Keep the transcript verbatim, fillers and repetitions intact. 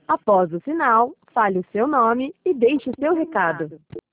Após o sinal, fale o seu nome e deixe o seu recado.